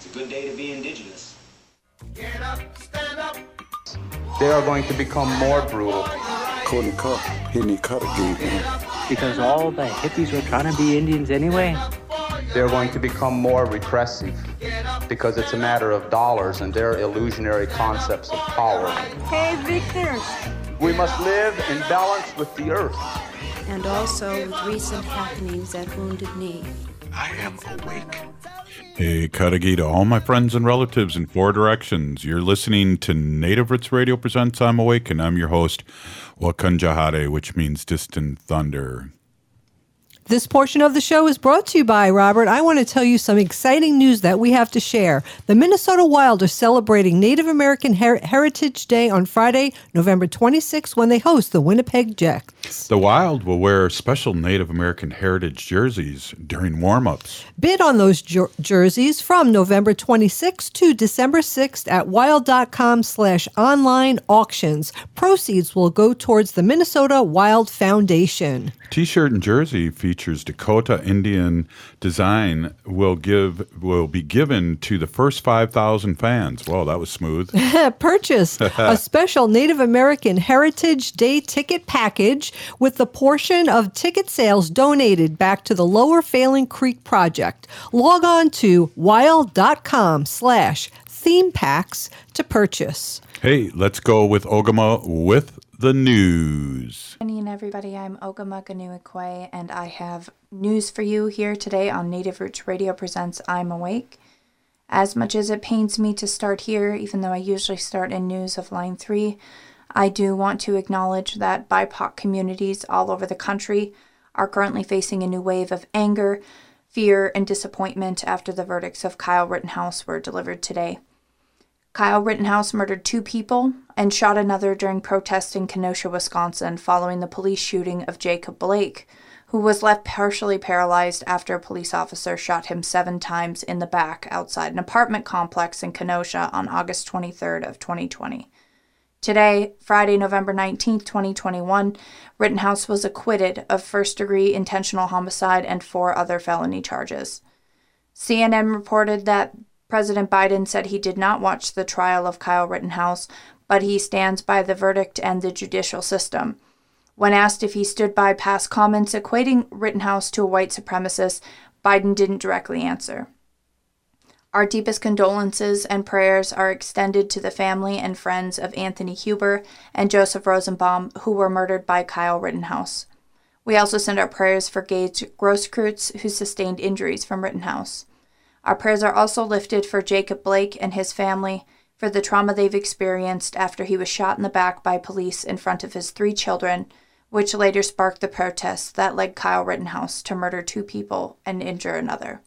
a good day to be indigenous. Get up, stand up. They are going to become more brutal. Courtney Cup, hitting Cutter-gate, man. Because all the hippies were trying to be Indians anyway. They're going to become more repressive because it's a matter of dollars and their illusionary concepts of power. Hey, Victor. We must live in balance with the earth. And also with recent happenings at Wounded Knee. I am awake. Hey, Cutter-gate to all my friends and relatives in 4 directions. You're listening to Native Roots Radio Presents I'm Awake, and I'm your host, Wakunjahare, which means distant thunder. This portion of the show is brought to you by Robert. I want to tell you some exciting news that we have to share. The Minnesota Wild are celebrating Native American Heritage Day on Friday, November 26th, when they host the Winnipeg Jets. The Wild will wear special Native American heritage jerseys during warm-ups. Bid on those jerseys from November 26th to December 6th at wild.com/online auctions. Proceeds will go towards the Minnesota Wild Foundation. T-shirt and jersey features Dakota Indian design will be given to the first 5,000 fans. Whoa, that was smooth. Purchase a special Native American Heritage Day ticket package with the portion of ticket sales donated back to the Lower Failing Creek Project. Log on to wild.com/theme packs to purchase. Hey, let's go with Ogama with the news. Good evening, everybody. I'm Ogama Ganuikwe, and I have news for you here today on Native Roots Radio Presents I'm Awake. As much as it pains me to start here, even though I usually start in news of Line 3, I do want to acknowledge that BIPOC communities all over the country are currently facing a new wave of anger, fear, and disappointment after the verdicts of Kyle Rittenhouse were delivered today. Kyle Rittenhouse murdered 2 people and shot another during protests in Kenosha, Wisconsin, following the police shooting of Jacob Blake, who was left partially paralyzed after a police officer shot him 7 times in the back outside an apartment complex in Kenosha on August 23rd of 2020. Today, Friday, November 19th, 2021, Rittenhouse was acquitted of first-degree intentional homicide and 4 other felony charges. CNN reported that President Biden said he did not watch the trial of Kyle Rittenhouse, but he stands by the verdict and the judicial system. When asked if he stood by past comments equating Rittenhouse to a white supremacist, Biden didn't directly answer. Our deepest condolences and prayers are extended to the family and friends of Anthony Huber and Joseph Rosenbaum, who were murdered by Kyle Rittenhouse. We also send our prayers for Gage Grosskreutz, who sustained injuries from Rittenhouse. Our prayers are also lifted for Jacob Blake and his family for the trauma they've experienced after he was shot in the back by police in front of his 3 children, which later sparked the protests that led Kyle Rittenhouse to murder 2 people and injure another.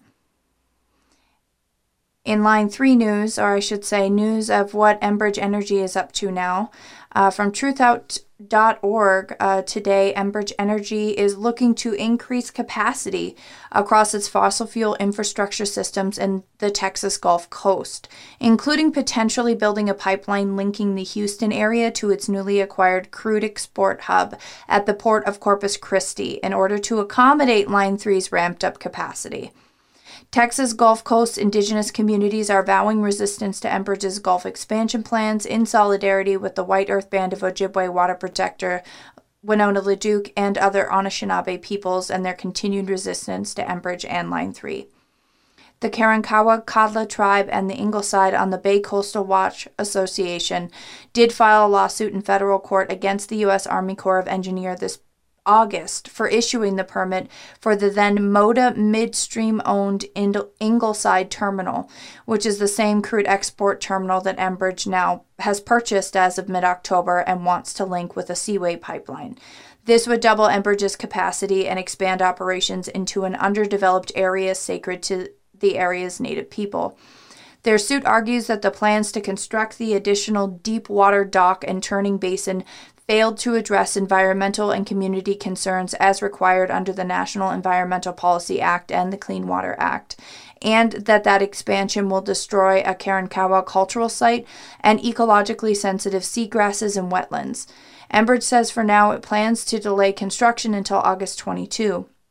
In Line 3 news, or I should say news of what Enbridge Energy is up to now, from truthout.org today, Enbridge Energy is looking to increase capacity across its fossil fuel infrastructure systems in the Texas Gulf Coast, including potentially building a pipeline linking the Houston area to its newly acquired crude export hub at the port of Corpus Christi in order to accommodate Line 3's ramped-up capacity. Texas Gulf Coast indigenous communities are vowing resistance to Enbridge's Gulf expansion plans in solidarity with the White Earth Band of Ojibwe Water Protector, Winona LaDuke, and other Anishinaabe peoples and their continued resistance to Enbridge and Line 3. The Karankawa Kadla Tribe and the Ingleside on the Bay Coastal Watch Association did file a lawsuit in federal court against the U.S. Army Corps of Engineers this August for issuing the permit for the then Moda Midstream-owned Ingleside Terminal, which is the same crude export terminal that Enbridge now has purchased as of mid-October and wants to link with a Seaway pipeline. This would double Enbridge's capacity and expand operations into an underdeveloped area sacred to the area's native people. Their suit argues that the plans to construct the additional deep water dock and turning basin failed to address environmental and community concerns as required under the National Environmental Policy Act and the Clean Water Act, and that expansion will destroy a Karankawa cultural site and ecologically sensitive seagrasses and wetlands. Enbridge says for now it plans to delay construction until August 22.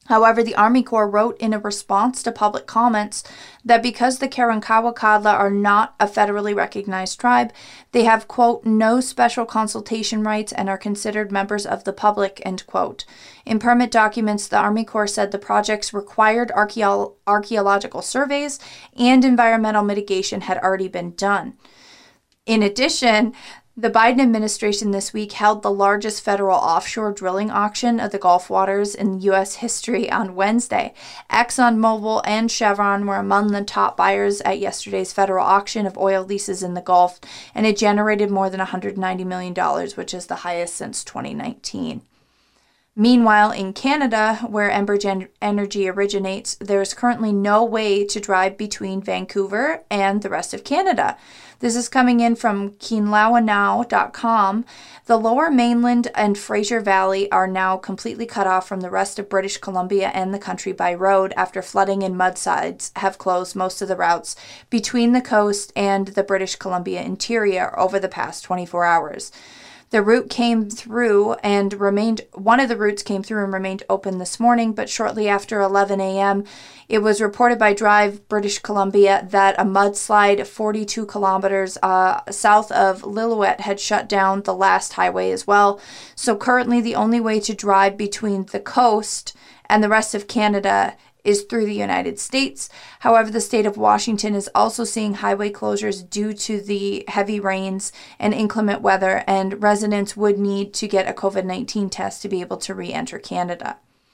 However, the Army Corps wrote in a response to public comments that because the Karankawa-Kadla are not a federally recognized tribe, they have, quote, no special consultation rights and are considered members of the public, end quote. In permit documents, the Army Corps said the projects required archaeological surveys and environmental mitigation had already been done. In addition, the Biden administration this week held the largest federal offshore drilling auction of the Gulf waters in U.S. history on Wednesday. ExxonMobil and Chevron were among the top buyers at yesterday's federal auction of oil leases in the Gulf, and it generated more than $190 million, which is the highest since 2019. Meanwhile, in Canada, where Enbridge Energy originates, there is currently no way to drive between Vancouver and the rest of Canada. This is coming in from KeenLawanow.com. The Lower Mainland and Fraser Valley are now completely cut off from the rest of British Columbia and the country by road after flooding and mudslides have closed most of the routes between the coast and the British Columbia interior over the past 24 hours. The route came through and one of the routes came through and remained open this morning, but shortly after 11 a.m., it was reported by Drive British Columbia that a mudslide 42 kilometers south of Lillooet had shut down the last highway as well. So currently the only way to drive between the coast and the rest of Canada is through the United States. However, the state of Washington is also seeing highway closures due to the heavy rains and inclement weather, and residents would need to get a COVID-19 test to be able to re-enter Canada.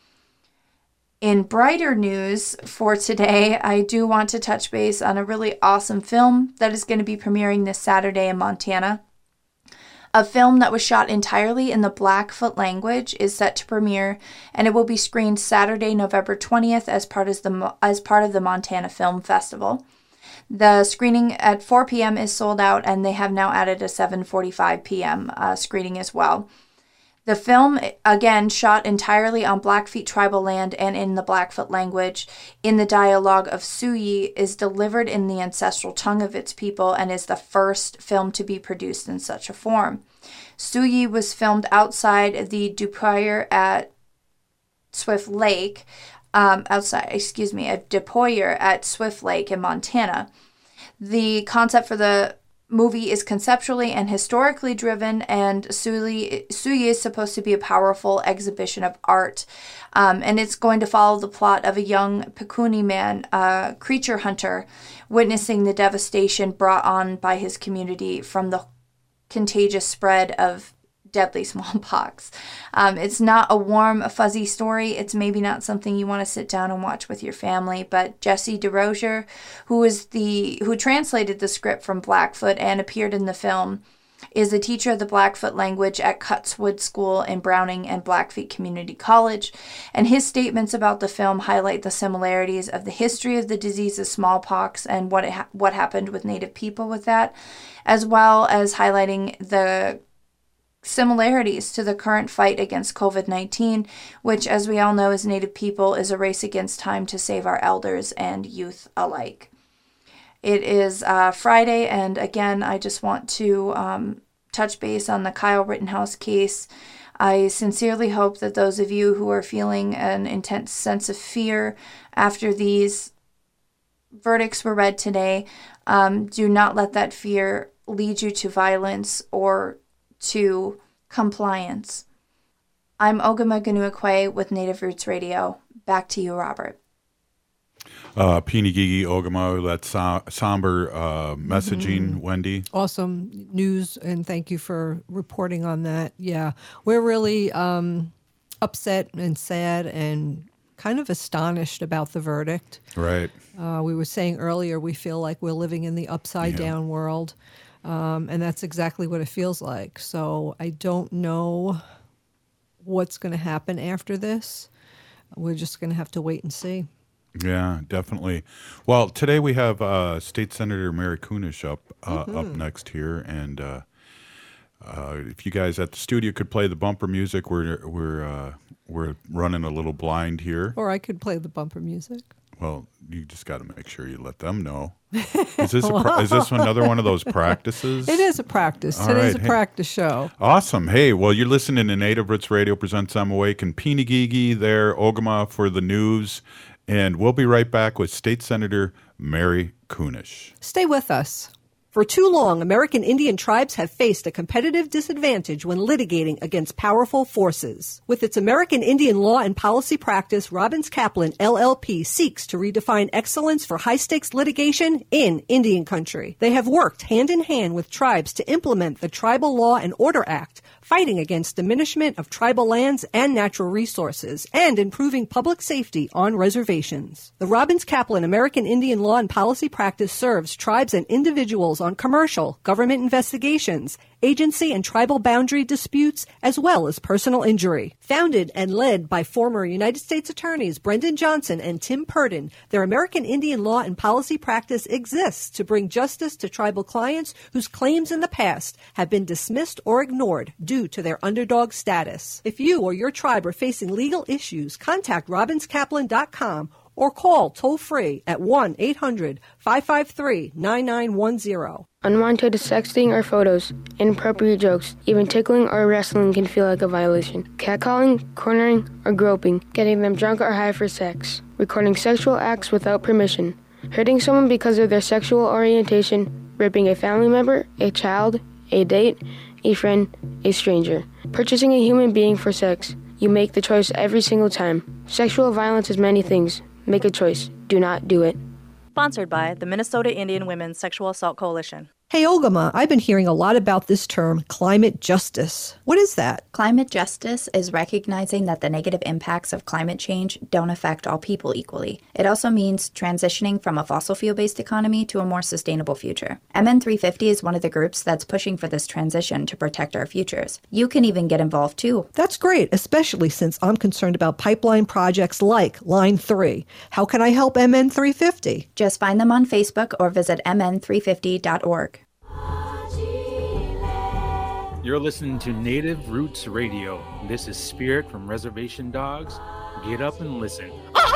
In brighter news for today, I do want to touch base on a really awesome film that is going to be premiering this Saturday in Montana. A film that was shot entirely in the Blackfoot language is set to premiere, and it will be screened Saturday, November 20th as part of the Montana Film Festival. The screening at 4 p.m. is sold out, and they have now added a 7:45 p.m. Screening as well. The film, again, shot entirely on Blackfeet tribal land and in the Blackfoot language, in the dialogue of Sioux, is delivered in the ancestral tongue of its people and is the first film to be produced in such a form. Sioux was filmed outside the Depoyer at Swift Lake, at Depoyer at Swift Lake in Montana. The concept for the movie is conceptually and historically driven, and Sioux is supposed to be a powerful exhibition of art, and it's going to follow the plot of a young Pikuni man, creature hunter, witnessing the devastation brought on by his community from the contagious spread of deadly smallpox. It's not a warm, fuzzy story. It's maybe not something you want to sit down and watch with your family, but Jesse DeRozier, who translated the script from Blackfoot and appeared in the film, is a teacher of the Blackfoot language at Cutswood School in Browning and Blackfeet Community College, and his statements about the film highlight the similarities of the history of the disease of smallpox and what happened with Native people with that, as well as highlighting the similarities to the current fight against COVID-19, which, as we all know as Native people, is a race against time to save our elders and youth alike. It is Friday, and again, I just want to touch base on the Kyle Rittenhouse case. I sincerely hope that those of you who are feeling an intense sense of fear after these verdicts were read today, do not let that fear lead you to violence or to compliance. I'm Ogama Ganuakwe with Native Roots Radio. Back to you, Robert. Pinigigi Ogama, that somber messaging, Wendy. Awesome news, and thank you for reporting on that. Yeah, we're really upset and sad and kind of astonished about the verdict. Right. We were saying earlier we feel like we're living in the upside-down world. And that's exactly what it feels like. So I don't know what's going to happen after this. We're just going to have to wait and see. Yeah, definitely. Well, today we have State Senator Mary Kunesh up next here, and if you guys at the studio could play the bumper music, we're running a little blind here. Or I could play the bumper music. Well, you just got to make sure you let them know. Is this is this another one of those practices? It is a practice. All Today's right. a practice show. Awesome. Hey, well, you're listening to Native Roots Radio presents I'm Awake, and Pinigigi there, Ogama for the news. And we'll be right back with State Senator Mary Kunesh. Stay with us. For too long, American Indian tribes have faced a competitive disadvantage when litigating against powerful forces. With its American Indian law and policy practice, Robbins Kaplan, LLP, seeks to redefine excellence for high-stakes litigation in Indian country. They have worked hand-in-hand with tribes to implement the Tribal Law and Order Act, fighting against diminishment of tribal lands and natural resources, and improving public safety on reservations. The Robbins Kaplan American Indian Law and Policy Practice serves tribes and individuals on commercial, government investigations, agency and tribal boundary disputes, as well as personal injury. Founded and led by former United States Attorneys Brendan Johnson and Tim Purdon, their American Indian Law and Policy Practice exists to bring justice to tribal clients whose claims in the past have been dismissed or ignored due to their underdog status. If you or your tribe are facing legal issues, contact robinskaplan.com or call toll-free at 1-800-553-9910. Unwanted sexting or photos, inappropriate jokes, even tickling or wrestling can feel like a violation. Catcalling, cornering, or groping, getting them drunk or high for sex, recording sexual acts without permission, hurting someone because of their sexual orientation, raping a family member, a child, a date, a friend, a stranger, purchasing a human being for sex. You make the choice every single time. Sexual violence is many things. Make a choice. Do not do it. Sponsored by the Minnesota Indian Women's Sexual Assault Coalition. Hey, Ogama, I've been hearing a lot about this term, climate justice. What is that? Climate justice is recognizing that the negative impacts of climate change don't affect all people equally. It also means transitioning from a fossil fuel-based economy to a more sustainable future. MN350 is one of the groups that's pushing for this transition to protect our futures. You can even get involved too. That's great, especially since I'm concerned about pipeline projects like Line 3. How can I help MN350? Just find them on Facebook or visit mn350.org. You're listening to Native Roots Radio. This is Spirit from Reservation Dogs. Get up and listen.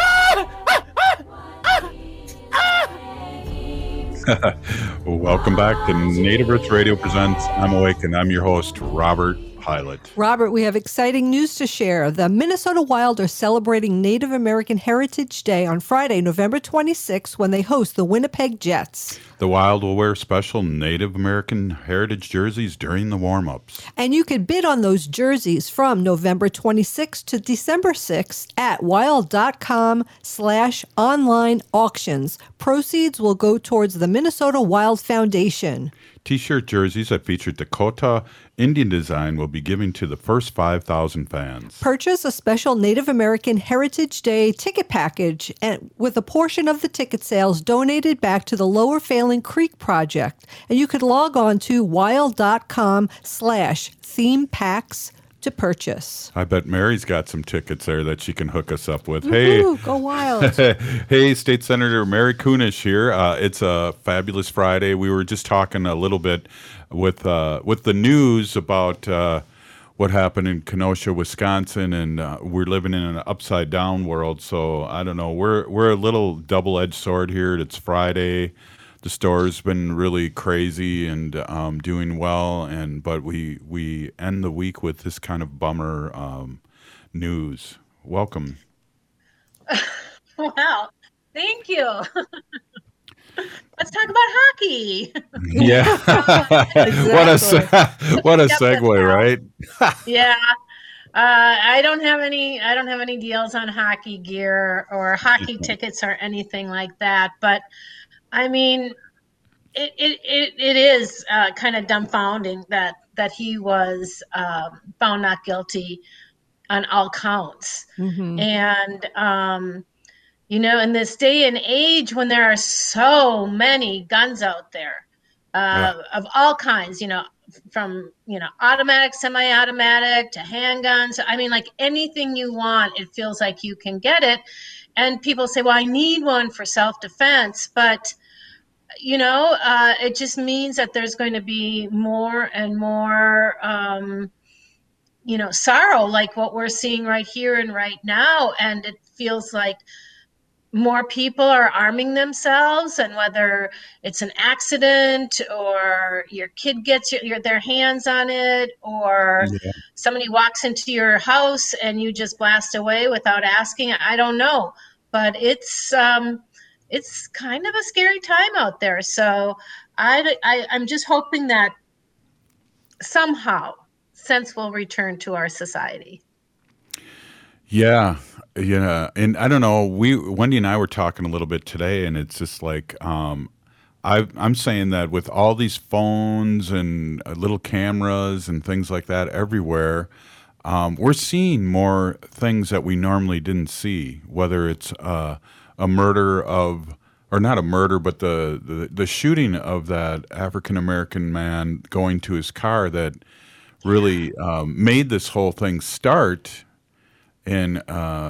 Welcome back to Native Roots Radio presents I'm Awake, and I'm your host, Robert Pilot. Robert, we have exciting news to share. The Minnesota Wild are celebrating Native American Heritage Day on Friday, November 26th, when they host the Winnipeg Jets. The Wild will wear special Native American heritage jerseys during the warm-ups. And you can bid on those jerseys from November 26th to December 6th at wild.com/online auctions. Proceeds will go towards the Minnesota Wild Foundation. T-shirt jerseys that feature Dakota Indian design will be given to the first 5,000 fans. Purchase a special Native American Heritage Day ticket package and with a portion of the ticket sales donated back to the Lower Failing Creek Project. And you could log on to wild.com/theme packs to purchase. I bet Mary's got some tickets there that she can hook us up with. Woo-hoo, go Wild. Hey, State Senator Mary Kunesh here. It's a fabulous Friday. We were just talking a little bit with the news about what happened in Kenosha, Wisconsin, and we're living in an upside-down world. So I don't know. We're a little double-edged sword here. It's Friday. The store's been really crazy and doing well, but we end the week with this kind of bummer news. Welcome. Wow, thank you. Let's talk about hockey. Yeah, Exactly. what a segue, right? Yeah. I don't have any deals on hockey gear or hockey tickets or anything like that, but I mean, it is kind of dumbfounding that he was found not guilty on all counts. Mm-hmm. And, in this day and age when there are so many guns out there of all kinds, from, automatic, semi-automatic to handguns. I mean, like anything you want, it feels like you can get it. And people say, well, I need one for self-defense, but it just means that there's going to be more and more, sorrow, like what we're seeing right here and right now. And it feels like more people are arming themselves, and whether it's an accident or your kid gets their hands on it, or somebody walks into your house and you just blast away without asking, I don't know. But it's kind of a scary time out there. So I'm just hoping that somehow sense will return to our society. Yeah. And I don't know, Wendy and I were talking a little bit today, and it's just like, I'm saying that with all these phones and little cameras and things like that everywhere, we're seeing more things that we normally didn't see, whether it's a murder or not a murder, but the shooting of that African-American man going to his car that really made this whole thing start. And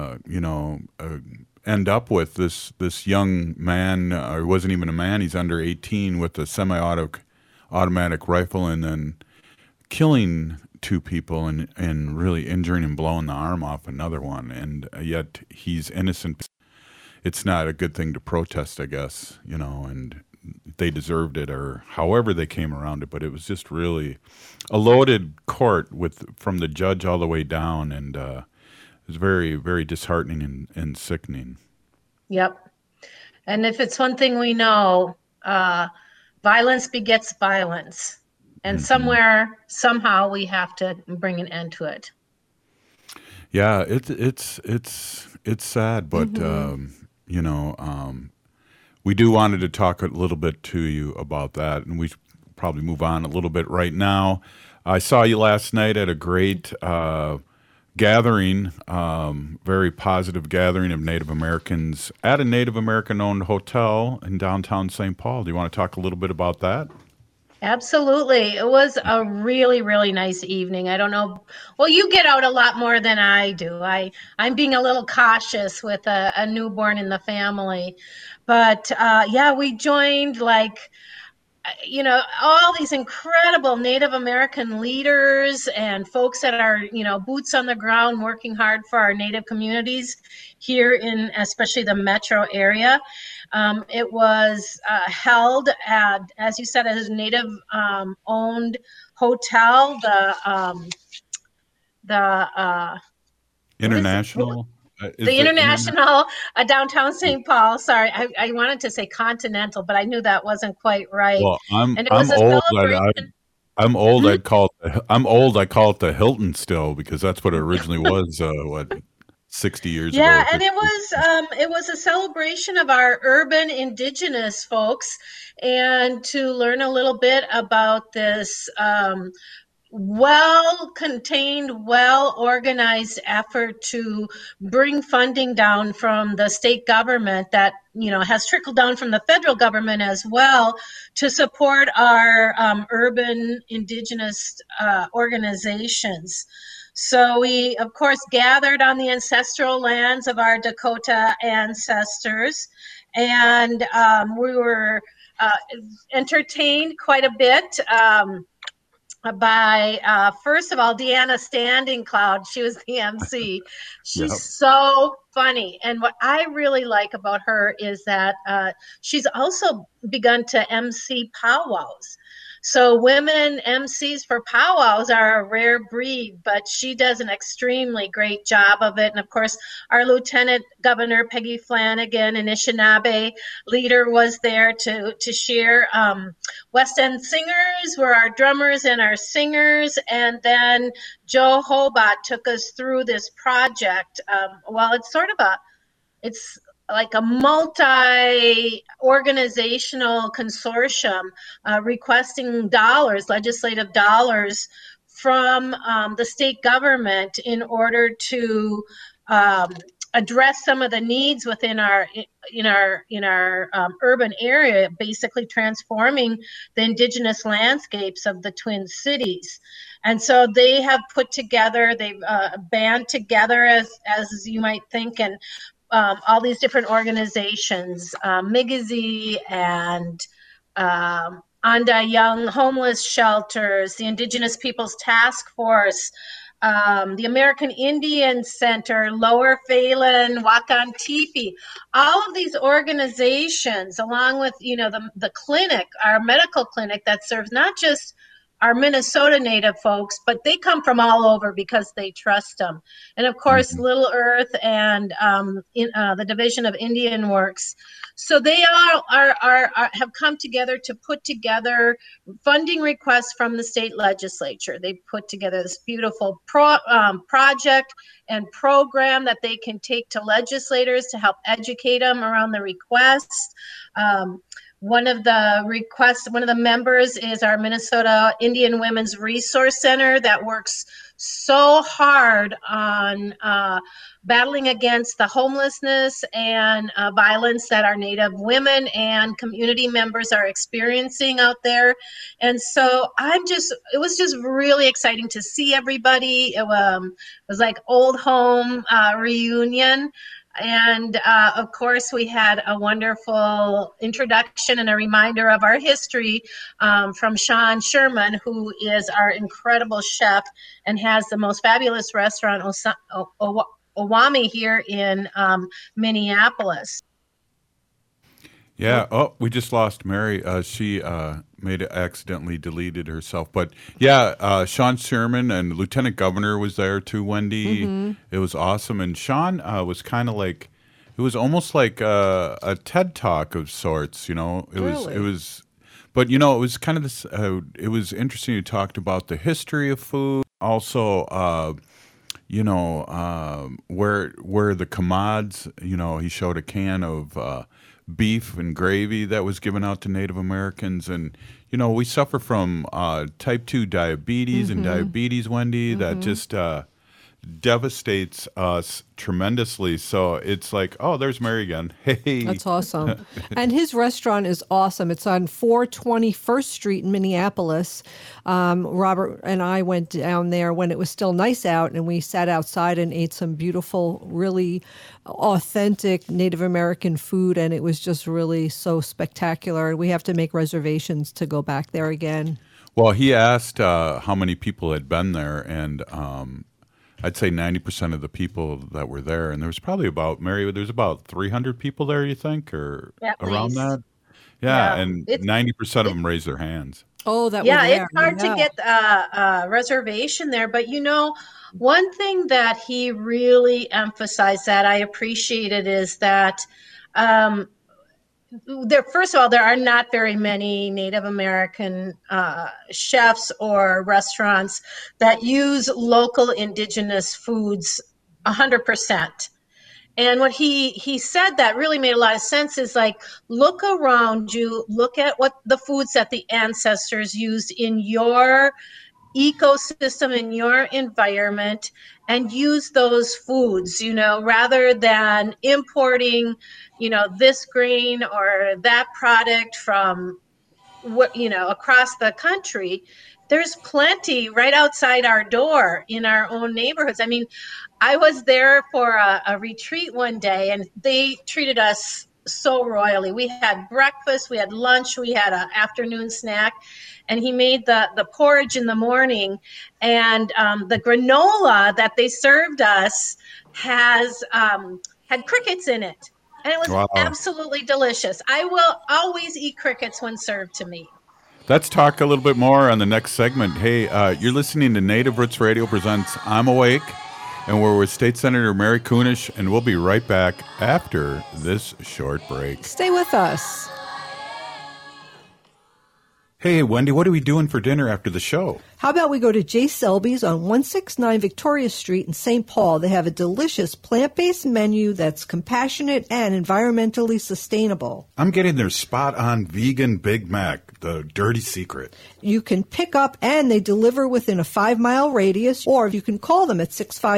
end up with this young man, or wasn't even a man, he's under 18, with a semi-automatic rifle, and then killing two people and really injuring and blowing the arm off another one. And yet he's innocent. It's not a good thing to protest, I guess, and they deserved it, or however they came around it. But it was just really a loaded court from the judge all the way down, and it was very, very disheartening and sickening. Yep. And if it's one thing we know, violence begets violence. And somehow we have to bring an end to it. Yeah, it's sad, but we do wanted to talk a little bit to you about that, and we should probably move on a little bit right now. I saw you last night at a great gathering, very positive gathering of Native Americans at a Native American-owned hotel in downtown St. Paul. Do you want to talk a little bit about that? Absolutely. It was a really, really nice evening. I don't know. Well, you get out a lot more than I do. I'm being a little cautious with a newborn in the family. But we joined all these incredible Native American leaders and folks that are, boots on the ground working hard for our Native communities here in especially the metro area. It was held at, as you said, as a Native owned hotel, the International. The International downtown St. Paul. Sorry, I wanted to say Continental, but I knew that wasn't quite right. Well, I'm old. I'm old. I'm old. I call it the Hilton still, because that's what it originally was. 60 years ago. Yeah, and it was a celebration of our urban indigenous folks, and to learn a little bit about this well-contained, well-organized effort to bring funding down from the state government that, has trickled down from the federal government as well to support our urban indigenous organizations. So we, of course, gathered on the ancestral lands of our Dakota ancestors, and we were entertained quite a bit by, first of all, Deanna Standing Cloud. She was the MC. She's so funny. And what I really like about her is that she's also begun to MC powwows. So women MCs for powwows are a rare breed, but she does an extremely great job of it. And of course, our Lieutenant Governor Peggy Flanagan, Anishinaabe leader, was there to share. West End Singers were our drummers and our singers. And then Joe Hobart took us through this project. It's like a multi-organizational consortium requesting legislative dollars from the state government in order to address some of the needs within our urban area, basically transforming the indigenous landscapes of the Twin Cities. And so they have put together, they've band together, as you might think, and all these different organizations, Migizi and Anda Young Homeless Shelters, the Indigenous Peoples Task Force, the American Indian Center, Lower Phelan, Wakan Tipi, all of these organizations, along with, the clinic, our medical clinic that serves not just our Minnesota Native folks, but they come from all over because they trust them. And of course, Little Earth and the Division of Indian Works. So they all have come together to put together funding requests from the state legislature. They put together this beautiful project and program that they can take to legislators to help educate them around the requests. One of the members is our Minnesota Indian Women's Resource Center that works so hard on battling against the homelessness and violence that our Native women and community members are experiencing out there. And so it was just really exciting to see everybody. It was like old home reunion. And of course, we had a wonderful introduction and a reminder of our history from Sean Sherman, who is our incredible chef and has the most fabulous restaurant, Owami, here in Minneapolis. Yeah. Oh, we just lost Mary. She accidentally deleted herself. But yeah, Sean Sherman and Lieutenant Governor was there too, Wendy. Mm-hmm. It was awesome. And Sean was kind of like, it was almost like a TED Talk of sorts, It was, but it was kind of this, it was interesting. You talked about the history of food. Also, where the commods, he showed a can of beef and gravy that was given out to Native Americans. And, we suffer from type 2 diabetes and diabetes, Wendy, that just devastates us tremendously. So it's like, oh, there's Mary again. Hey. That's awesome. And his restaurant is awesome. It's on 421st Street in Minneapolis. Robert and I went down there when it was still nice out, and we sat outside and ate some beautiful, really authentic Native American food, and it was just really so spectacular. We have to make reservations to go back there again. Well, he asked how many people had been there, and I'd say 90% of the people that were there, and there was probably there's about 300 people there, you think, or around that? Yeah, and 90% of them raised their hands. Oh, that it's hard to get a reservation there. But, one thing that he really emphasized that I appreciated is that first of all, there are not very many Native American chefs or restaurants that use local indigenous foods 100%. And what he said that really made a lot of sense is like, look around you, look at what the foods that the ancestors used in your ecosystem, in your environment, and use those foods, rather than importing, this grain or that product from across the country. There's plenty right outside our door in our own neighborhoods. I mean, I was there for a retreat one day, and they treated us so royally. We had breakfast, we had lunch, we had an afternoon snack, and he made the porridge in the morning, and the granola that they served us had crickets in it, and it was absolutely delicious. I will always eat crickets when served to me. Let's talk a little bit more on the next segment. Hey, you're listening to Native Roots Radio presents I'm Awake, and we're with State Senator Mary Kunesh, and we'll be right back after this short break. Stay with us. Hey, Wendy, what are we doing for dinner after the show? How about we go to J. Selby's on 169 Victoria Street in St. Paul. They have a delicious plant-based menu that's compassionate and environmentally sustainable. I'm getting their spot-on vegan Big Mac, the dirty secret. You can pick up and they deliver within a 5-mile radius, or you can call them at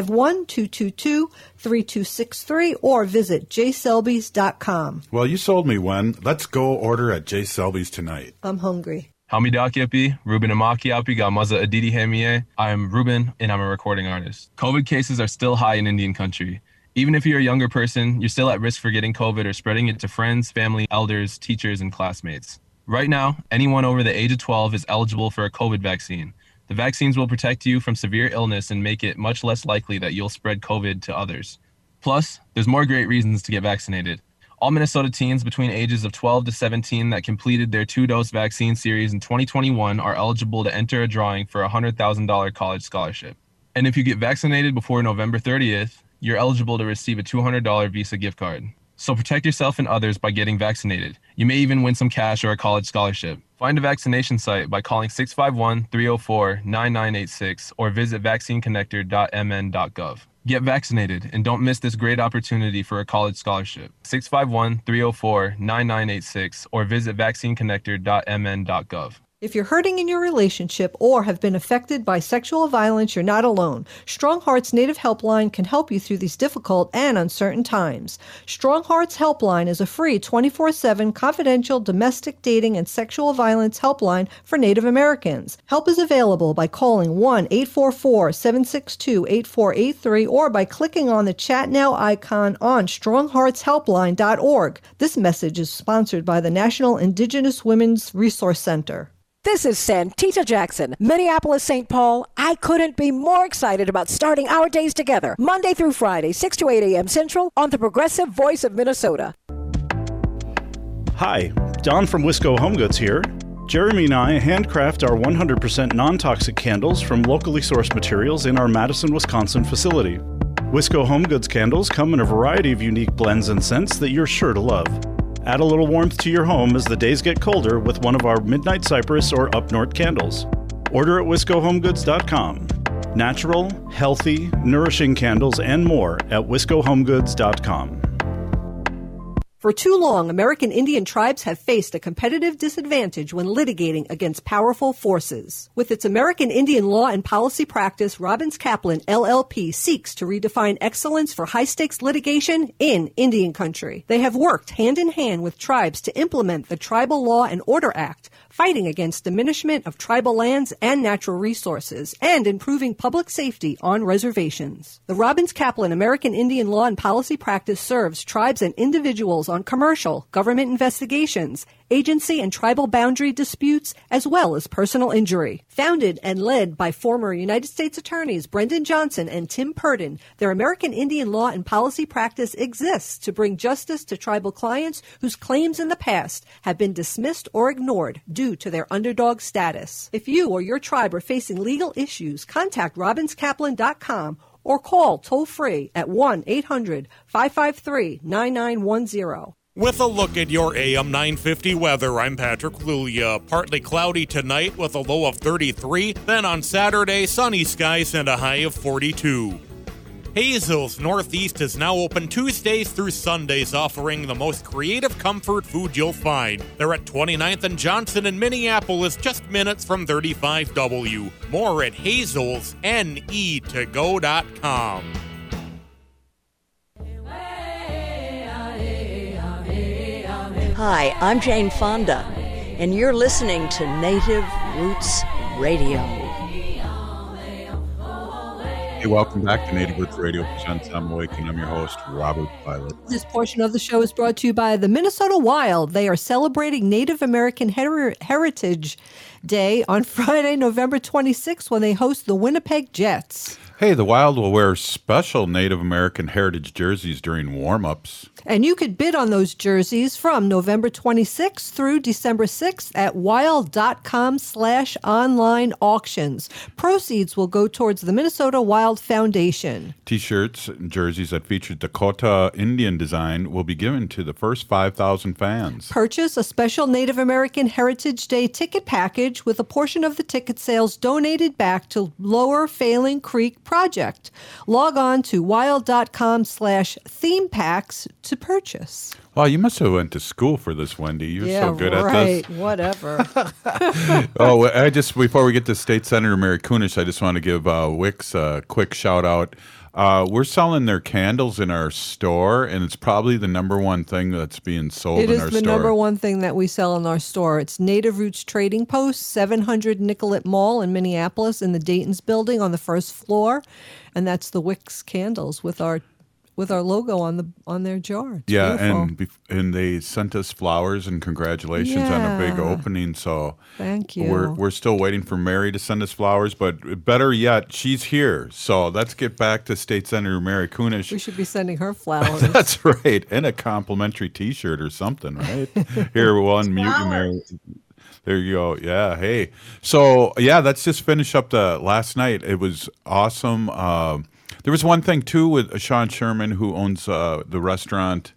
651-222-3263 or visit jselbys.com. Well, you sold me, Wen. Let's go order at J. Selby's tonight. I'm hungry. Hamidakiapi, Ruben Amakiapi, Gamaza Adidi Hemie. I'm Ruben, and I'm a recording artist. COVID cases are still high in Indian country. Even if you're a younger person, you're still at risk for getting COVID or spreading it to friends, family, elders, teachers, and classmates. Right now, anyone over the age of 12 is eligible for a COVID vaccine. The vaccines will protect you from severe illness and make it much less likely that you'll spread COVID to others. Plus, there's more great reasons to get vaccinated. All Minnesota teens between ages of 12 to 17 that completed their 2-dose vaccine series in 2021 are eligible to enter a drawing for a $100,000 college scholarship. And if you get vaccinated before November 30th, you're eligible to receive a $200 Visa gift card. So protect yourself and others by getting vaccinated. You may even win some cash or a college scholarship. Find a vaccination site by calling 651-304-9986 or visit vaccineconnector.mn.gov. Get vaccinated and don't miss this great opportunity for a college scholarship. 651-304-9986 or visit vaccineconnector.mn.gov. If you're hurting in your relationship or have been affected by sexual violence, you're not alone. Strong Hearts Native Helpline can help you through these difficult and uncertain times. Strong Hearts Helpline is a free 24/7 confidential domestic dating and sexual violence helpline for Native Americans. Help is available by calling 1-844-762-8483 or by clicking on the Chat Now icon on strongheartshelpline.org. This message is sponsored by the National Indigenous Women's Resource Center. This is Santita Jackson, Minneapolis, St. Paul. I couldn't be more excited about starting our days together, Monday through Friday, 6 to 8 a.m. Central, on the Progressive Voice of Minnesota. Hi, Don from Wisco Home Goods here. Jeremy and I handcraft our 100% non-toxic candles from locally sourced materials in our Madison, Wisconsin facility. Wisco Home Goods candles come in a variety of unique blends and scents that you're sure to love. Add a little warmth to your home as the days get colder with one of our Midnight Cypress or Up North candles. Order at WiscoHomeGoods.com. Natural, healthy, nourishing candles and more at WiscoHomeGoods.com. For too long, American Indian tribes have faced a competitive disadvantage when litigating against powerful forces. With its American Indian law and policy practice, Robbins Kaplan, LLP, seeks to redefine excellence for high-stakes litigation in Indian country. They have worked hand-in-hand with tribes to implement the Tribal Law and Order Act, fighting against diminishment of tribal lands and natural resources, and improving public safety on reservations. The Robbins Kaplan American Indian Law and Policy Practice serves tribes and individuals on commercial, government investigations, agency and tribal boundary disputes, as well as personal injury. Founded and led by former United States Attorneys Brendan Johnson and Tim Purdon, their American Indian Law and Policy Practice exists to bring justice to tribal clients whose claims in the past have been dismissed or ignored due to their underdog status. If you or your tribe are facing legal issues, contact RobbinsKaplan.com or call toll-free at 1-800-553-9910. With a look at your AM 950 weather, I'm Patrick Lulia. Partly cloudy tonight with a low of 33. Then on Saturday, sunny skies and a high of 42. Hazel's Northeast is now open Tuesdays through Sundays, offering the most creative comfort food you'll find. They're at 29th and Johnson in Minneapolis, just minutes from 35W. More at hazelsne2go.com. Hi, I'm Jane Fonda, and you're listening to Native Roots Radio. Hey, welcome back to Native Roots Radio presents I'm Awake, and I'm your host, Robert Violet. This portion of the show is brought to you by the Minnesota Wild. They are celebrating Native American Heritage Day on Friday, November 26th, when they host the Winnipeg Jets. Hey, the Wild will wear special Native American heritage jerseys during warm-ups. And you could bid on those jerseys from November 26th through December 6th at wild.com/online auctions. Proceeds will go towards the Minnesota Wild Foundation. T-shirts and jerseys that feature Dakota Indian design will be given to the first 5,000 fans. Purchase a special Native American Heritage Day ticket package with a portion of the ticket sales donated back to Lower Failing Creek Project. Log on to wild.com/theme packs to purchase. Wow, you must have went to school for this, Wendy. You're so good at this. Whatever. Before we get to State Senator Mary Kunesh, I just want to give Wix a quick shout out. We're selling their candles in our store, and it's probably the number one thing that's being sold in our store. It is the number one thing that we sell in our store. It's Native Roots Trading Post, 700 Nicollet Mall in Minneapolis in the Dayton's building on the first floor. And that's the Wix candles with our with our logo on their jar. It's yeah, beautiful. and they sent us flowers and congratulations on a big opening. So thank you. We're still waiting for Mary to send us flowers, but better yet, she's here. So let's get back to State Senator Mary Kunesh. We should be sending her flowers. That's right, and a complimentary T-shirt or something, right? Here, we'll unmute you, Mary. There you go. Yeah. Hey. So yeah, let's just finish up the last night. It was awesome. There was one thing too with Sean Sherman, who owns the restaurant.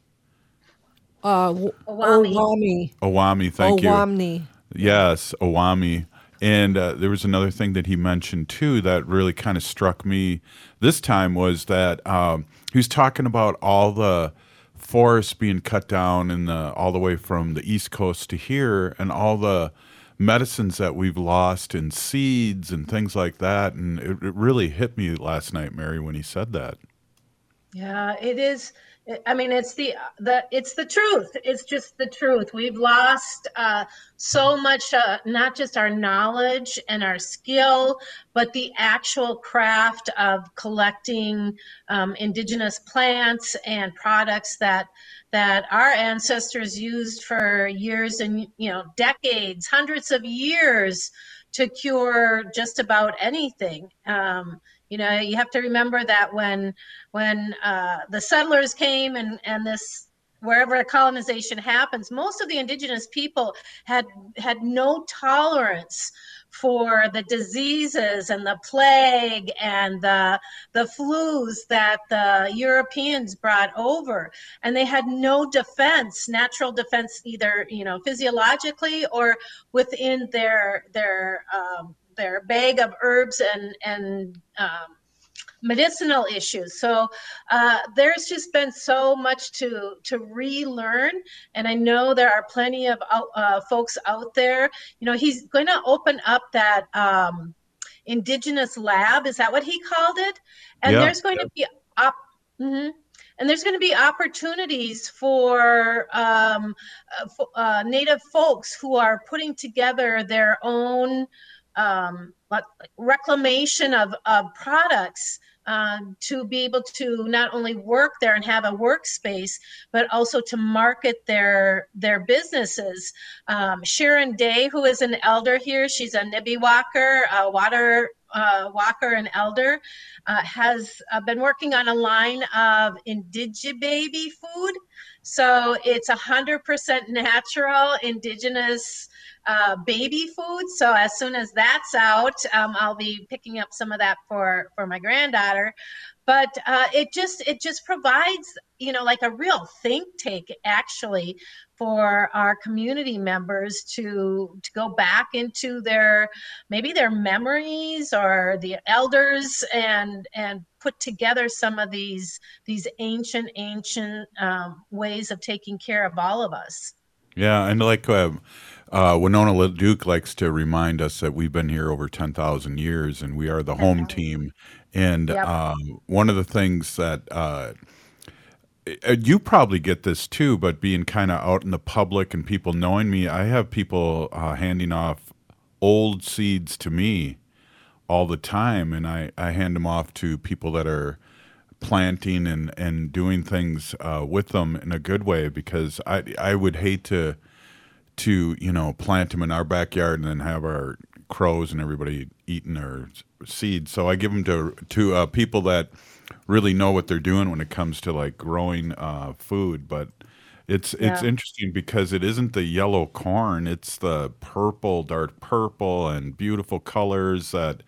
Owami. Owami. Thank you. Owami. Yes, Owami. And there was another thing that he mentioned too that really kind of struck me this time was that he was talking about all the forests being cut down and all the way from the East Coast to here, and all the medicines that we've lost in seeds and things like that. And it really hit me last night, Mary, when he said that. Yeah, it is. I mean, it's the truth. It's just the truth. We've lost so much, not just our knowledge and our skill, but the actual craft of collecting indigenous plants and products that our ancestors used for years and decades, hundreds of years to cure just about anything. You have to remember that when the settlers came and this, wherever colonization happens, most of the indigenous people had no tolerance for the diseases and the plague and the flus that the Europeans brought over, and they had no defense, natural defense, either physiologically or within their bag of herbs and medicinal issues. So there's just been so much to relearn, and I know there are plenty of folks out there. He's going to open up that indigenous lab. Is that what he called it? And there's going to be and there's going to be opportunities for Native folks who are putting together their own reclamation of products to be able to not only work there and have a workspace, but also to market their businesses. Sharon Day, who is an elder here, she's a Nibiwalker, water walker and elder, has been working on a line of Indigibaby food. So it's 100% natural, indigenous baby food. So as soon as that's out, I'll be picking up some of that for my granddaughter. But it just provides, like a real think tank, actually, for our community members to go back into their memories or the elders and put together some of these ancient ways of taking care of all of us. Yeah, and like Winona LaDuke likes to remind us that we've been here over 10,000 years, and we are the home team. And one of the things that you probably get this too, but being kind of out in the public and people knowing me, I have people handing off old seeds to me all the time, and I hand them off to people that are planting and doing things with them in a good way, because I would hate to plant them in our backyard and then have our crows and everybody eating our seeds. So I give them to people that really know what they're doing when it comes to like growing food. But it's interesting because it isn't the yellow corn; it's the purple, dark purple, and beautiful colors that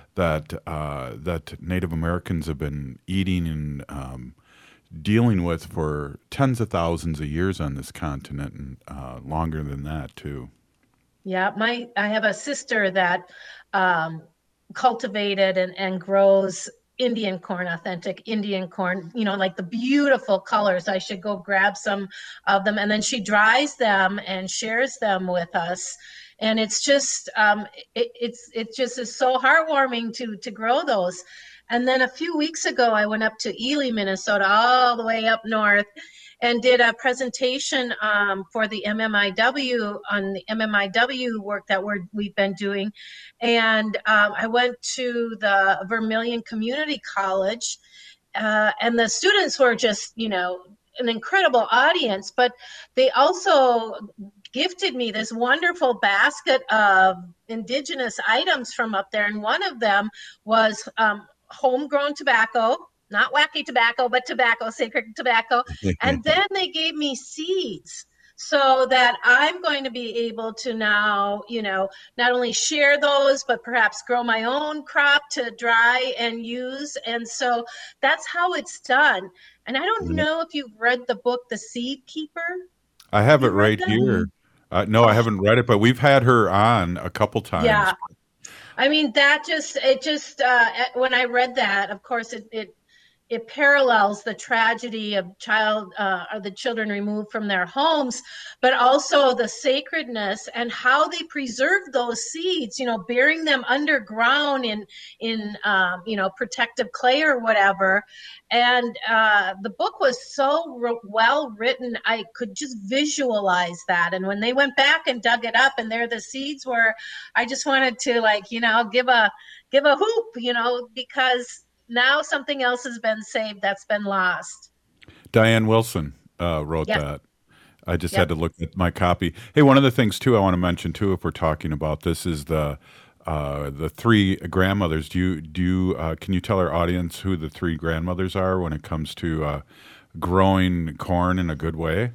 Native Americans have been eating and dealing with for tens of thousands of years on this continent, and longer than that too. Yeah, I have a sister that cultivated and grows Indian corn, authentic Indian corn, like the beautiful colors. I should go grab some of them, and then she dries them and shares them with us. And it's just it just is so heartwarming to grow those. And then a few weeks ago, I went up to Ely, Minnesota, all the way up north, and did a presentation for the MMIW on the MMIW work that we've been doing. And I went to the Vermilion Community College, and the students were just, an incredible audience, but they also gifted me this wonderful basket of indigenous items from up there. And one of them was homegrown tobacco, not wacky tobacco, but tobacco, sacred tobacco. And then they gave me seeds so that I'm going to be able to now, not only share those, but perhaps grow my own crop to dry and use. And so that's how it's done. And I don't know if you've read the book, The Seed Keeper. I have it right here. No, I haven't read it, but we've had her on a couple times. Yeah. I mean, when I read that, of course, it parallels the tragedy of the children removed from their homes, but also the sacredness and how they preserve those seeds, burying them underground in protective clay or whatever. And the book was so well written, I could just visualize that. And when they went back and dug it up, and there the seeds were, I just wanted to give a hoop, because now something else has been saved that's been lost. Diane Wilson wrote that. I just had to look at my copy. Hey, one of the things too I want to mention too, if we're talking about this, is the three grandmothers. Can you tell our audience who the three grandmothers are when it comes to growing corn in a good way?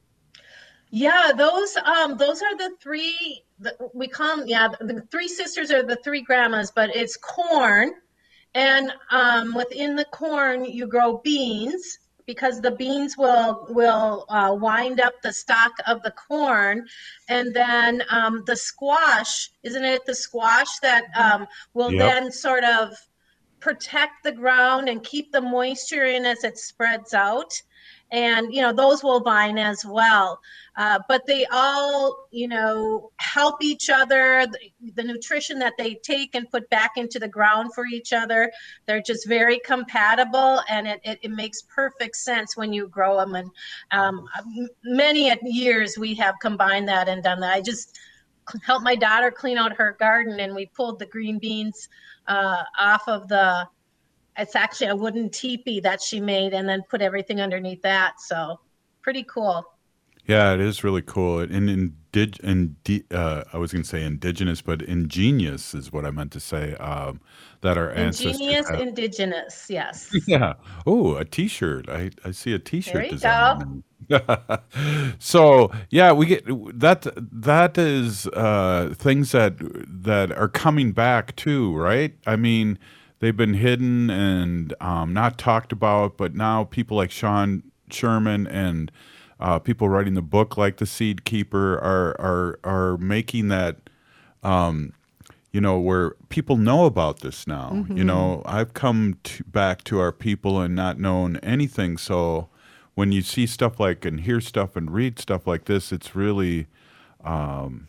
Yeah, those are the three. We call them. Yeah, the three sisters are the three grandmas, but it's corn. And within the corn, you grow beans, because the beans will wind up the stalk of the corn. And then the squash, isn't it the squash that will then sort of protect the ground and keep the moisture in as it spreads out? And, those will vine as well. But they all, help each other. The nutrition that they take and put back into the ground for each other, they're just very compatible. And it makes perfect sense when you grow them. And many years we have combined that and done that. I just helped my daughter clean out her garden, and we pulled the green beans off of it's actually a wooden teepee that she made, and then put everything underneath that. So pretty cool. Yeah, it is really cool. And I was going to say indigenous, but ingenious is what I meant to say. That our ancestors indigenous, yes. Yeah. Oh, a T-shirt. I see a T-shirt there you design. Go. So yeah, we get that. That is things that are coming back too, right? I mean, they've been hidden and not talked about, but now people like Sean Sherman and people writing the book like The Seed Keeper are making that, where people know about this now. Mm-hmm. I've come back to our people and not known anything. So when you see stuff and hear stuff and read stuff like this, it's really awesome.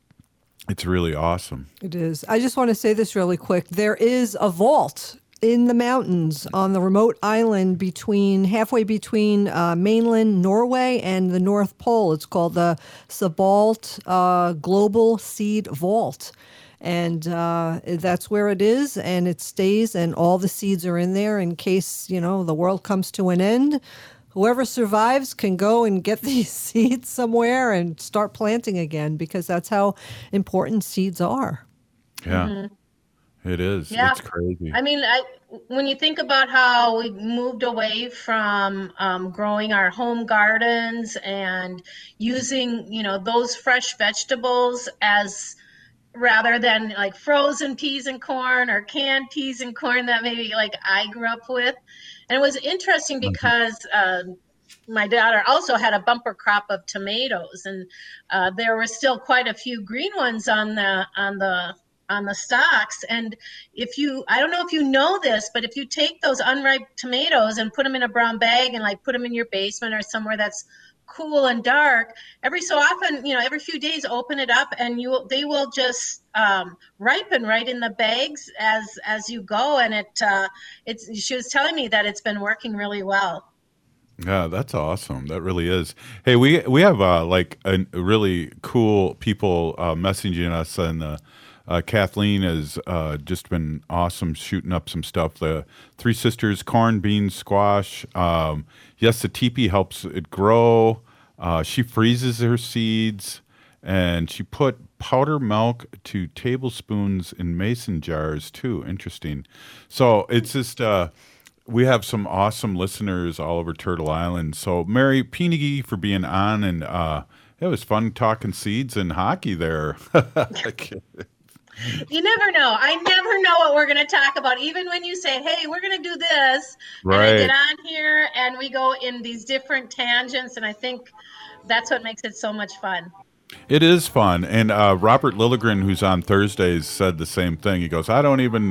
It is. I just want to say this really quick. There is a vault in the mountains on the remote island halfway between mainland Norway and the North Pole. It's called the Svalbard Global Seed Vault. And that's where it is, and it stays, and all the seeds are in there in case, the world comes to an end. Whoever survives can go and get these seeds somewhere and start planting again, because that's how important seeds are. Yeah. Mm-hmm. It is. Yeah. It's crazy. I mean, when you think about how we moved away from growing our home gardens and using, those fresh vegetables as rather than like frozen peas and corn or canned peas and corn that maybe I grew up with. And it was interesting because my daughter also had a bumper crop of tomatoes, and there were still quite a few green ones on the stalks. And I don't know if you know this, but if you take those unripe tomatoes and put them in a brown bag and put them in your basement or somewhere that's cool and dark, every so often, every few days, open it up and they will just ripen right in the bags as you go. And she was telling me that it's been working really well. Yeah, that's awesome. That really is. Hey, we have a really cool people messaging us in the Kathleen has just been awesome shooting up some stuff. The Three Sisters corn, beans, squash. Yes, the teepee helps it grow. She freezes her seeds, and she put powder milk to tablespoons in mason jars too. Interesting. So it's just we have some awesome listeners all over Turtle Island. So Mary Peenigi for being on, and it was fun talking seeds and hockey there. You never know. I never know what we're going to talk about. Even when you say, hey, we're going to do this. Right. And I get on here and we go in these different tangents. And I think that's what makes it so much fun. It is fun. And Robert Lilligren, who's on Thursdays, said the same thing. He goes, I don't even,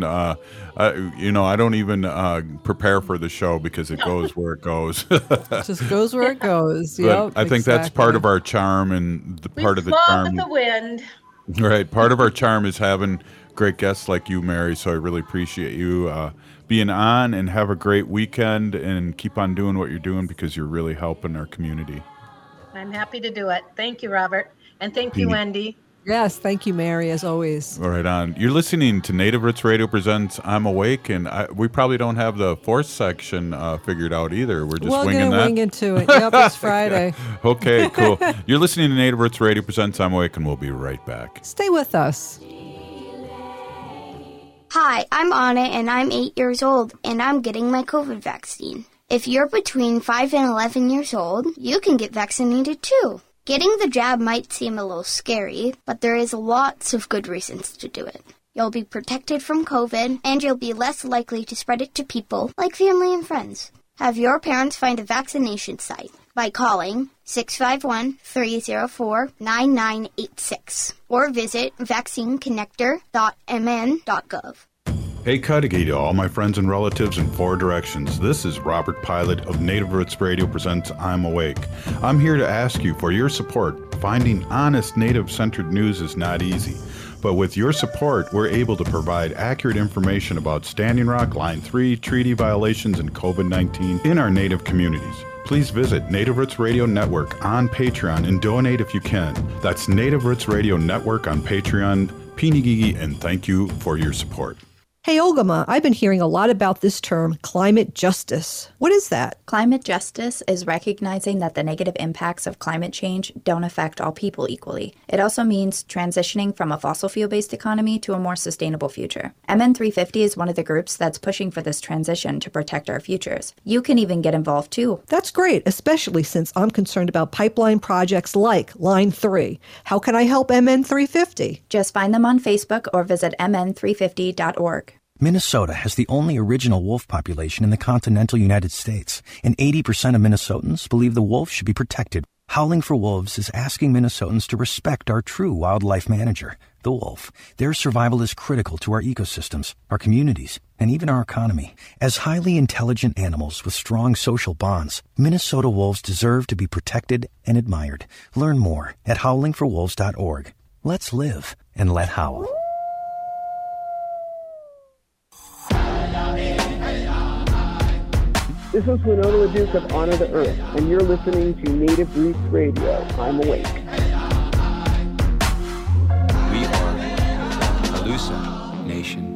prepare for the show because it goes where it goes. It just goes where it goes. Yep, I think that's part of our charm, and part of the flow charm. with the wind. Right. Part of our charm is having great guests like you, Mary. So I really appreciate you being on, and have a great weekend, and keep on doing what you're doing because you're really helping our community. I'm happy to do it. Thank you, Robert. And thank you, Wendy. Yes, thank you, Mary, as always. Right on. You're listening to Native Roots Radio presents I'm Awake, and we probably don't have the fourth section figured out either. We're just winging that. Wing into it. Yep, it's Friday. Okay, cool. You're listening to Native Roots Radio presents I'm Awake, and we'll be right back. Stay with us. Hi, I'm Anna, and I'm 8 years old, and I'm getting my COVID vaccine. If you're between 5 and 11 years old, you can get vaccinated too. Getting the jab might seem a little scary, but there is lots of good reasons to do it. You'll be protected from COVID, and you'll be less likely to spread it to people like family and friends. Have your parents find a vaccination site by calling 651-304-9986 or visit vaccineconnector.mn.gov. Hey Cudahy to all my friends and relatives in 4 directions. This is Robert Pilot of Native Roots Radio presents I'm Awake. I'm here to ask you for your support. Finding honest Native-centered news is not easy. But with your support, we're able to provide accurate information about Standing Rock, Line 3, treaty violations, and COVID-19 in our Native communities. Please visit Native Roots Radio Network on Patreon and donate if you can. That's Native Roots Radio Network on Patreon. Peenigigi, and thank you for your support. Hey, Ogama, I've been hearing a lot about this term, climate justice. What is that? Climate justice is recognizing that the negative impacts of climate change don't affect all people equally. It also means transitioning from a fossil fuel-based economy to a more sustainable future. MN350 is one of the groups that's pushing for this transition to protect our futures. You can even get involved too. That's great, especially since I'm concerned about pipeline projects like Line 3. How can I help MN350? Just find them on Facebook or visit mn350.org. Minnesota has the only original wolf population in the continental United States, and 80% of Minnesotans believe the wolf should be protected. Howling for Wolves is asking Minnesotans to respect our true wildlife manager, the wolf. Their survival is critical to our ecosystems, our communities, and even our economy. As highly intelligent animals with strong social bonds, Minnesota wolves deserve to be protected and admired. Learn more at howlingforwolves.org. Let's live and let howl. This is Winona LaDuke of Honor the Earth, and you're listening to Native Roots Radio. I'm Awake. We are Halusa Nation.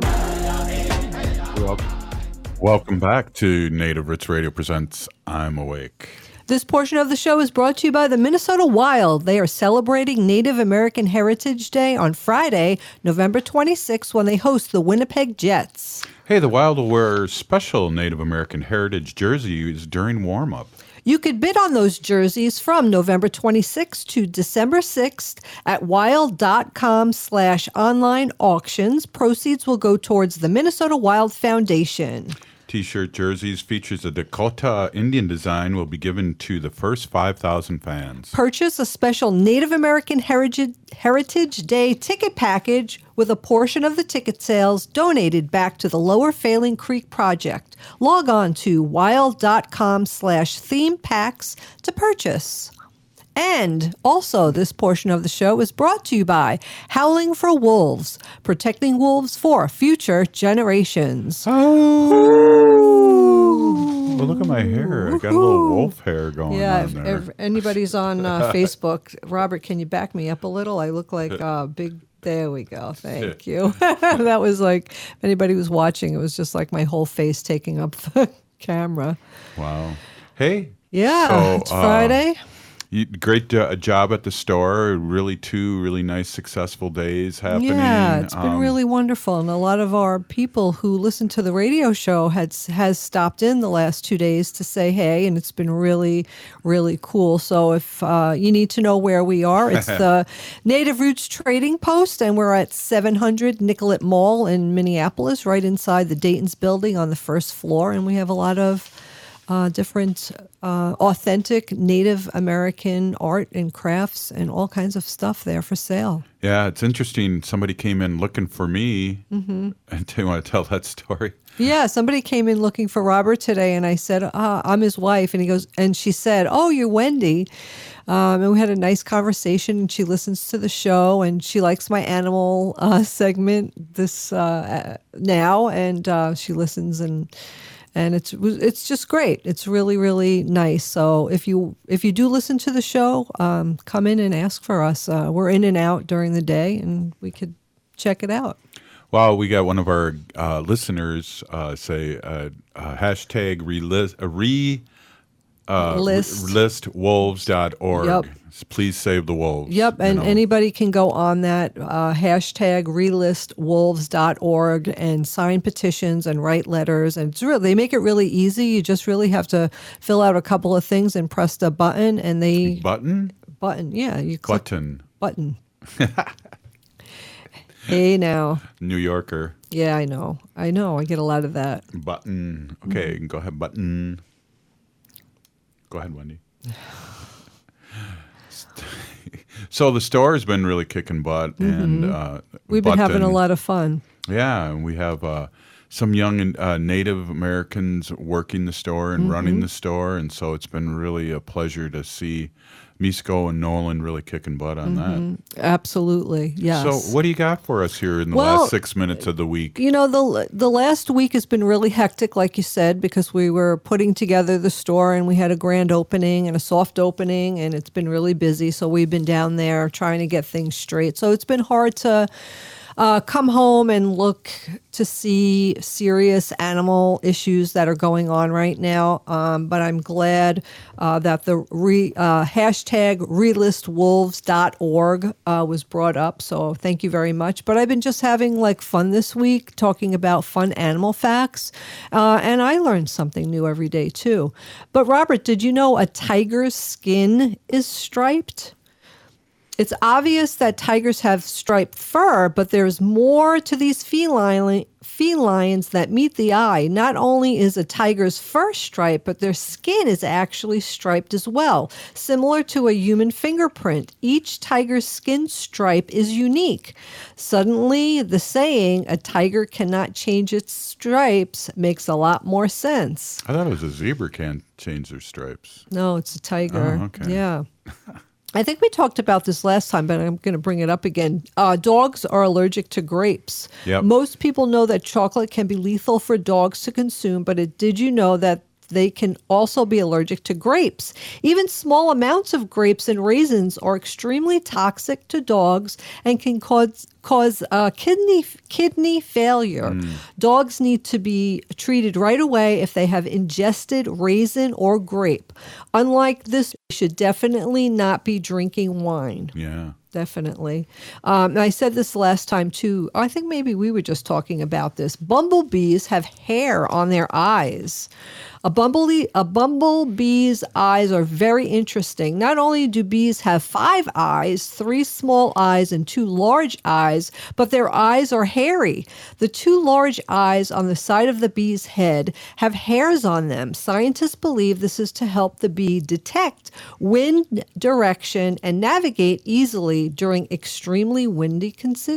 Welcome back to Native Roots Radio presents I'm Awake. This portion of the show is brought to you by the Minnesota Wild. They are celebrating Native American Heritage Day on Friday, November 26th, when they host the Winnipeg Jets. Hey, the Wild will wear special Native American heritage jerseys during warm-up. You could bid on those jerseys from November 26th to December 6th at wild.com/online auctions. Proceeds will go towards the Minnesota Wild Foundation. T-shirt jerseys features a Dakota Indian design will be given to the first 5,000 fans. Purchase a special Native American Heritage Day ticket package with a portion of the ticket sales donated back to the Lower Failing Creek Project. Log on to wild.com/theme packs to purchase. And also, this portion of the show is brought to you by Howling for Wolves, protecting wolves for future generations. Oh, well, look at my hair. I got a little wolf hair going on there. If anybody's on Facebook, Robert, can you back me up a little? I look like a big There we go. Thank you. That was like, if anybody was watching, it was just like my whole face taking up the camera. Wow. Hey. Yeah, so, it's Friday. Great job at the store. Really 2 really nice, successful days happening. Yeah, it's been really wonderful. And a lot of our people who listen to the radio show has stopped in the last 2 days to say hey, and it's been really, really cool. So if you need to know where we are, it's the Native Roots Trading Post, and we're at 700 Nicollet Mall in Minneapolis, right inside the Dayton's building on the first floor. And we have a lot of different authentic Native American art and crafts and all kinds of stuff there for sale. Yeah, it's interesting. Somebody came in looking for me. Mm-hmm. And do you want to tell that story? Yeah, somebody came in looking for Robert today, and I said, I'm his wife. And he goes, and she said, oh, you're Wendy. And we had a nice conversation, and she listens to the show, and she likes my animal segment now, and she listens and it's just great. It's really, really nice. So if you do listen to the show, come in and ask for us. We're in and out during the day, and we could check it out. Well, we got one of our listeners say hashtag listwolves.org. Yep. Please save the wolves. Yep, and anybody can go on that hashtag relistwolves.org and sign petitions and write letters. And they make it really easy. You just really have to fill out a couple of things and press the button. And Button, yeah. You click Button. Hey, now. New Yorker. Yeah, I know. I get a lot of that. Button. Okay, Go ahead, button. Go ahead, Wendy. So the store has been really kicking butt, and we've been having a lot of fun. Yeah, and we have some young Native Americans working the store and running the store, and so it's been really a pleasure to see Misko and Nolan really kicking butt on that. Absolutely, yes. So what do you got for us here in the last 6 minutes of the week? You know, the last week has been really hectic, like you said, because we were putting together the store, and we had a grand opening and a soft opening, and it's been really busy. So we've been down there trying to get things straight. So it's been hard to come home and look to see serious animal issues that are going on right now. But I'm glad that the hashtag relistwolves.org was brought up. So thank you very much. But I've been just having fun this week, talking about fun animal facts. And I learned something new every day too. But Robert, did you know a tiger's skin is striped? It's obvious that tigers have striped fur, but there's more to these felines that meet the eye. Not only is a tiger's fur striped, but their skin is actually striped as well, similar to a human fingerprint. Each tiger's skin stripe is unique. Suddenly, the saying, a tiger cannot change its stripes, makes a lot more sense. I thought it was a zebra can't change their stripes. No, it's a tiger. Oh, okay. Yeah. I think we talked about this last time, but I'm going to bring it up again. Dogs are allergic to grapes. Yep. Most people know that chocolate can be lethal for dogs to consume, but did you know that they can also be allergic to grapes? Even small amounts of grapes and raisins are extremely toxic to dogs and can cause kidney failure. Dogs need to be treated right away if they have ingested raisin or grape. Unlike this, you should definitely not be drinking wine. Yeah. Definitely. I said this last time too. I think maybe we were just talking about this. Bumblebees have hair on their eyes. A bumblebee's eyes are very interesting. Not only do bees have 5 eyes, 3 small eyes and 2 large eyes, but their eyes are hairy. The 2 large eyes on the side of the bee's head have hairs on them. Scientists believe this is to help the bee detect wind direction and navigate easily during extremely windy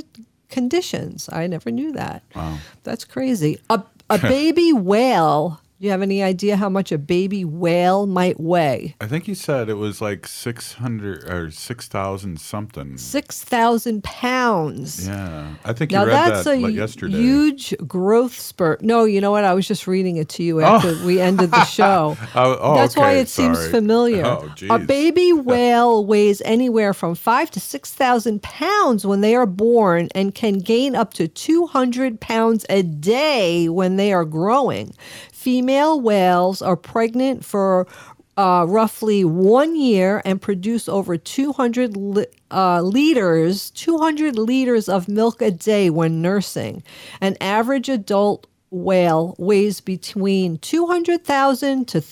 conditions. I never knew that. Wow. That's crazy. A baby whale Do you have any idea how much a baby whale might weigh? I think you said it was like 600 or 6,000 something. 6,000 pounds. Yeah. I think you Now read that's that a yesterday. huge growth spurt. No, you know what? I was just reading it to you after we ended the show. That's why it seems familiar. Oh, geez. A baby whale weighs anywhere from 5,000 to 6,000 pounds when they are born and can gain up to 200 pounds a day when they are growing. Female whales are pregnant for roughly 1 year and produce over 200 liters of milk a day when nursing. An average adult whale weighs between 200,000 to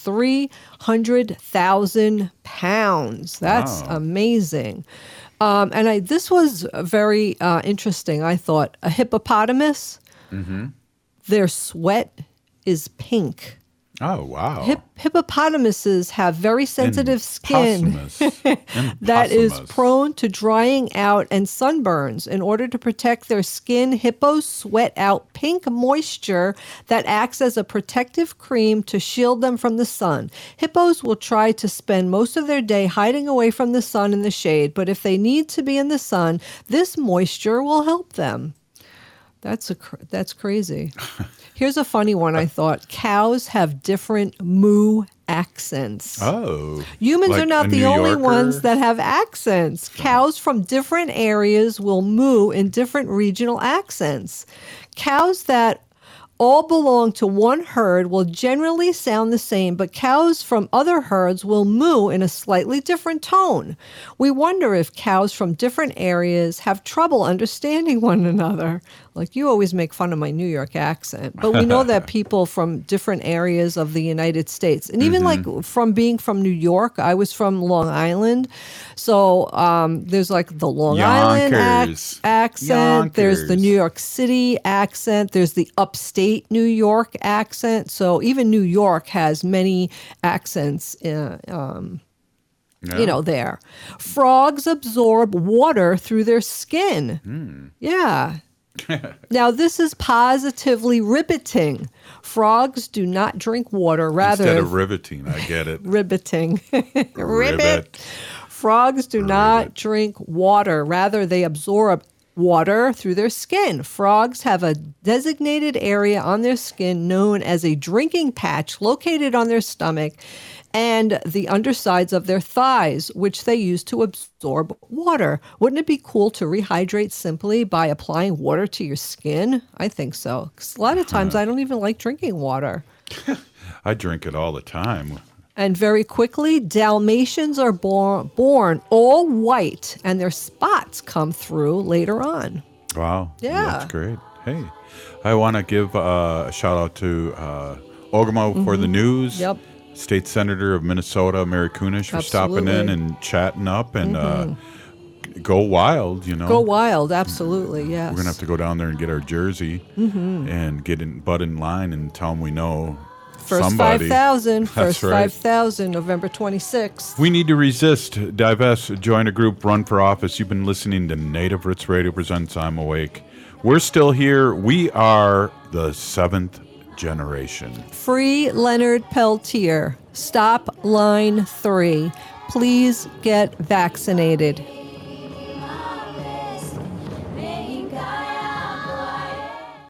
300,000 pounds. That's amazing. This was very interesting, I thought. A hippopotamus, their sweat is pink. Oh, wow. Hippopotamuses have very sensitive skin that is prone to drying out and sunburns. In order to protect their skin, hippos sweat out pink moisture that acts as a protective cream to shield them from the sun. Hippos will try to spend most of their day hiding away from the sun in the shade, but if they need to be in the sun, this moisture will help them. That's crazy. Here's a funny one, I thought. Cows have different moo accents. Oh. Humans like are not the only ones that have accents. Cows from different areas will moo in different regional accents. Cows that all belong to one herd will generally sound the same, but cows from other herds will moo in a slightly different tone. We wonder if cows from different areas have trouble understanding one another. Like, you always make fun of my New York accent, but we know that people from different areas of the United States, and even like from being from New York, I was from Long Island. So there's like the Long Island accent, there's the New York City accent, there's the upstate New York accent. So even New York has many accents, there. Frogs absorb water through their skin. Yeah. Now, this is positively riveting. Frogs do not drink water. Rather, instead of riveting, I get it. Riveting. Ribbit. Frogs do not drink water. Rather, they absorb water through their skin. Frogs have a designated area on their skin known as a drinking patch located on their stomach and the undersides of their thighs, which they use to absorb water. Wouldn't it be cool to rehydrate simply by applying water to your skin? I think so. 'Cause a lot of times I don't even like drinking water. I drink it all the time. And very quickly, Dalmatians are born all white, and their spots come through later on. Wow. Yeah. That's great. Hey, I want to give a shout out to Ogama for the news. Yep. State Senator of Minnesota, Mary Kunesh, for stopping in and chatting up and go wild, Go wild, absolutely, yes. We're going to have to go down there and get our jersey and butt in line and tell them we know First somebody. 5,000, first right. 5,000, November 26th. We need to resist, divest, join a group, run for office. You've been listening to Native Roots Radio presents I'm Awake. We're still here. We are the 7th generation. Free Leonard Peltier. Stop line 3. Please get vaccinated.